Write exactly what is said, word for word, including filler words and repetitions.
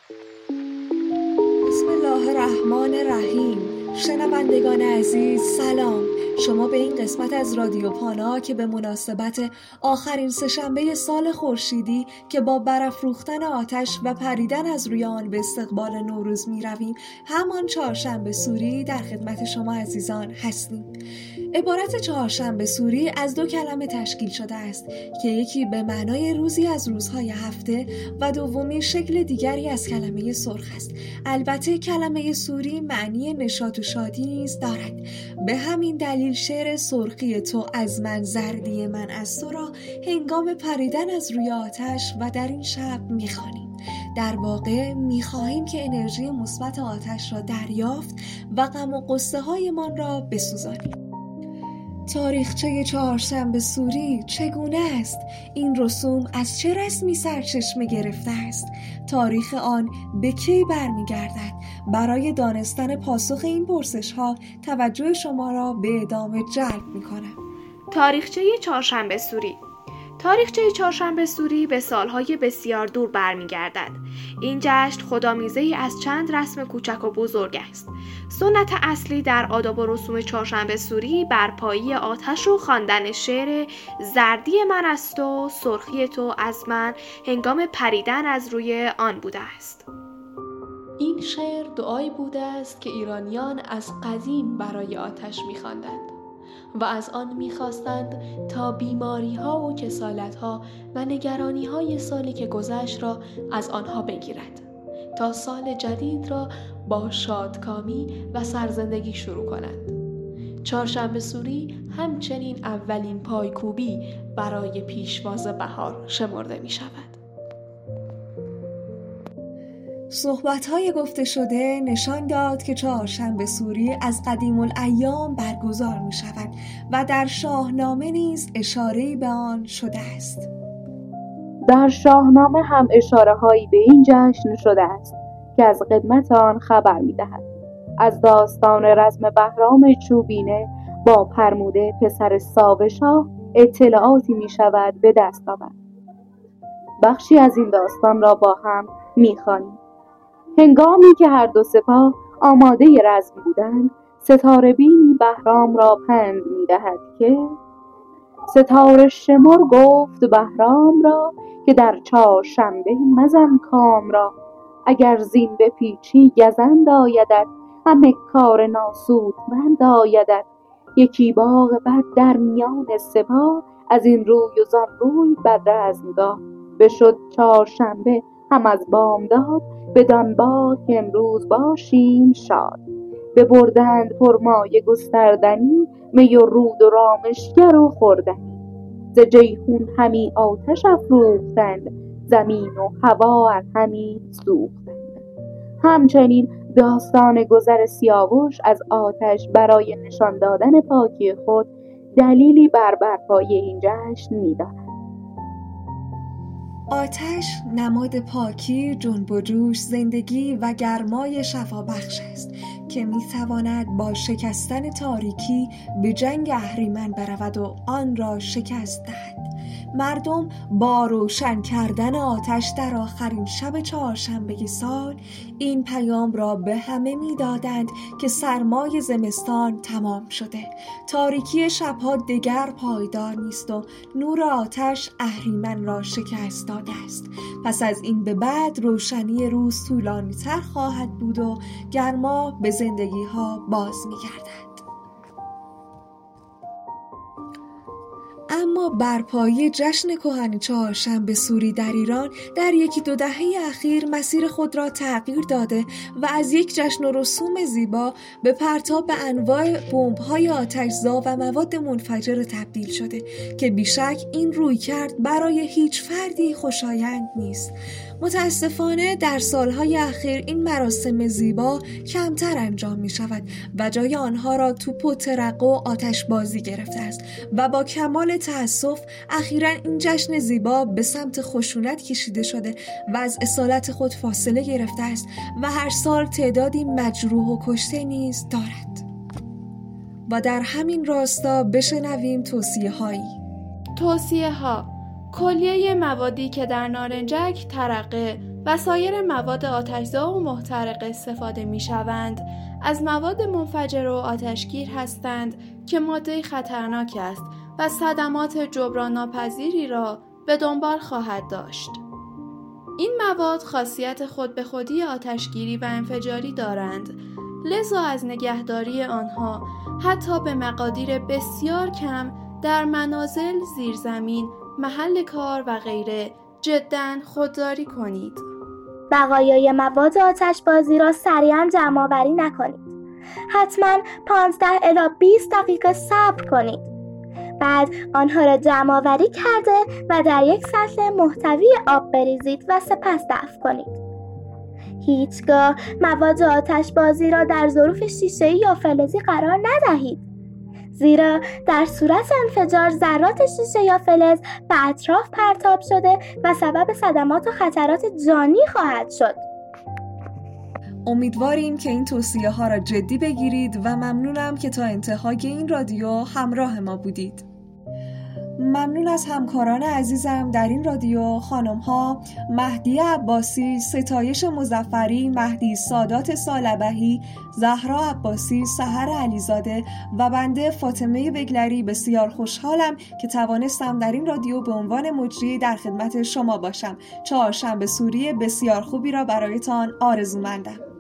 بسم الله الرحمن الرحیم. شنوندگان عزیز سلام. شما به این قسمت از رادیو پانا که به مناسبت آخرین سه‌شنبه سال خورشیدی که با برافروختن آتش و پریدن از روی آن به استقبال نوروز می رویم، همان چهارشنبه سوری در خدمت شما عزیزان هستیم. عبارت چهارشنبه سوری از دو کلمه تشکیل شده است که یکی به معنای روزی از روزهای هفته و دومی شکل دیگری از کلمه سرخ است. البته کلمه سوری معنی نشاط و شادی نیز دارد. به همین دلیل شعر سرخی تو از من، زردی من از تو را هنگام پریدن از روی آتش و در این شب می‌خوانیم. در واقع می‌خواهیم که انرژی مثبت آتش را دریافت و غم و غصه هایمان را بسوزانیم. تاریخچه چهارشنبه سوری چگونه است؟ این رسوم از چه رسمی سرچشمه گرفته است؟ تاریخ آن به کی برمیگردد؟ برای دانستن پاسخ این پرسش‌ها توجه شما را به ادامه جلب می‌کنم. تاریخچه چهارشنبه سوری تاریخچه چهارشنبه سوری به سالهای بسیار دور برمیگردد. این جشن خودآمیزه‌ای از چند رسم کوچک و بزرگ است. سنت اصلی در آداب و رسوم چهارشنبه سوری برپایی آتش و خواندن شعر زردی من از تو، سرخی تو از من هنگام پریدن از روی آن بوده است. این شعر دعایی بوده است که ایرانیان از قدیم برای آتش می‌خواندند و از آن می‌خواستند تا بیماری‌ها و کسالت‌ها و نگرانی‌های سالی که گذشت را از آنها بگیرد تا سال جدید را با شادکامی و سرزندگی شروع کنند. چهارشنبه سوری همچنین اولین پایکوبی برای پیشواز بهار شمرده می‌شود. صحبت‌های گفته شده نشان داد که چهارشنبه سوری از قدیم الایام برگزار می‌شود و در شاهنامه نیز اشاره‌ای به آن شده است. در شاهنامه هم اشاره‌هایی به این جشن شده است که از قدمت آن خبر می‌دهد. از داستان رزم بهرام چوبینه با پرموده پسر ساوشاه اطلاعاتی می‌شود به دست آورد. بخشی از این داستان را با هم می‌خوانیم. هنگامی که هر دو سپاه آماده رزم بودند، ستاره بینی بهرام را پند می‌دهد که ستاره شمر گفت بهرام را که در چهارشنبه مزن کام را، اگر زین به پیچی گزند آیدت، همه کار ناسودمند آیدت. یکی باغ بد در میان سپاه، از این روی و زان روی بد رزمگاه. بشد چهارشنبه هم از بامداد، بدان باغ که امروز باشیم شاد. ببردند پرمایه گستردنی، می و رود و رامشگر و خوردنی. ز جیحون همی آتش افروختند، زمین و هوا همی سوختند. همچنین داستان گذر سیاوش از آتش برای نشان دادن پاکی خود دلیلی بر برپایی این جشن می‌داند. آتش نماد پاکی، جنب و جوش، زندگی و گرمای شفابخش است که می‌تواند با شکستن تاریکی به جنگ اهریمن برود و آن را شکست دهد. مردم با روشن کردن آتش در آخرین شب چهارشنبه سال این پیام را به همه می‌دادند که سرمای زمستان تمام شده. تاریکی شب‌ها دگر پایدار نیست و نور آتش اهریمن را شکست داده است. پس از این به بعد روشنی روز طولانی‌تر خواهد بود و گرما به زندگی‌ها باز می‌گردد. اما برپایی جشن کهن چهارشنبه سوری در ایران در یکی دو دهه اخیر مسیر خود را تغییر داده و از یک جشن و رسوم زیبا به پرتاب انواع بمب‌های آتش‌زا و مواد منفجر تبدیل شده که بیشک این رویکرد برای هیچ فردی خوشایند نیست. متاسفانه در سالهای اخیر این مراسم زیبا کمتر انجام می شود و جای آنها را توپ و ترقه و آتش بازی گرفته است و با کمال تأسف اخیراً این جشن زیبا به سمت خشونت کشیده شده و از اصالت خود فاصله گرفته است و هر سال تعدادی مجروح و کشته نیز دارد. و در همین راستا بشنویم توصیه هایی. توصیه ها: کلیه موادی که در نارنجک، ترقه، و سایر مواد آتش‌زا و محترق استفاده می‌شوند، از مواد منفجر و آتشگیر هستند که ماده خطرناک است و صدمات جبران ناپذیری را به دنبال خواهد داشت. این مواد خاصیت خود به خودی آتشگیری و انفجاری دارند، لذا از نگهداری آنها حتی به مقادیر بسیار کم در منازل، زیرزمین، محل کار و غیره جداً خودداری کنید. بقایای مواد آتشبازی را سریعاً جمع‌آوری نکنید. حتماً پانزده الی بیست دقیقه صبر کنید. بعد آنها را جمع‌آوری کرده و در یک سطل محتوی آب بریزید و سپس دفع کنید. هیچگاه مواد آتشبازی را در ظروف شیشه‌ای یا فلزی قرار ندهید، زیرا در صورت انفجار ذرات شیشه یا فلز به اطراف پرتاب شده و سبب صدمات و خطرات جانی خواهد شد. امیدواریم که این توصیه ها را جدی بگیرید و ممنونم که تا انتهای این رادیو همراه ما بودید. ممنون از همکاران عزیزم در این رادیو، خانم ها مهدی عباسی، ستایش مظفری، مهدی سادات سالبهی، زهرا عباسی، سحر علیزاده و بنده فاطمه بگلری. بسیار خوشحالم که توانستم در این رادیو به عنوان مجری در خدمت شما باشم. چهارشنبه سوری بسیار خوبی را برایتان آرزومندم.